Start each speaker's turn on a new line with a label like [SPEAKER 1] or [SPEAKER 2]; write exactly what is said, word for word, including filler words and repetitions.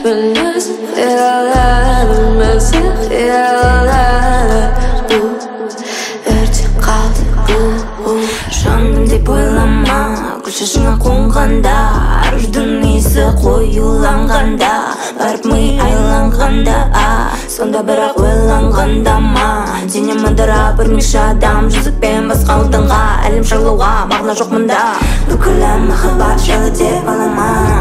[SPEAKER 1] Bilirsin xiyallar, bilmezsin xiyallar. Erteng qaldı bu. Жаным деп ойлама, гүл шашыңа қонғанда, арудың есі қоюланғанда, барып ми айланғанда, сонда бірақ ойланғанда ма, денем ыдырап өрмекші адам, жүзікпен басқа отынға, әлем шарлауға мағына жоқ мұнда. Бүкілі махаббат жайлы деп алама.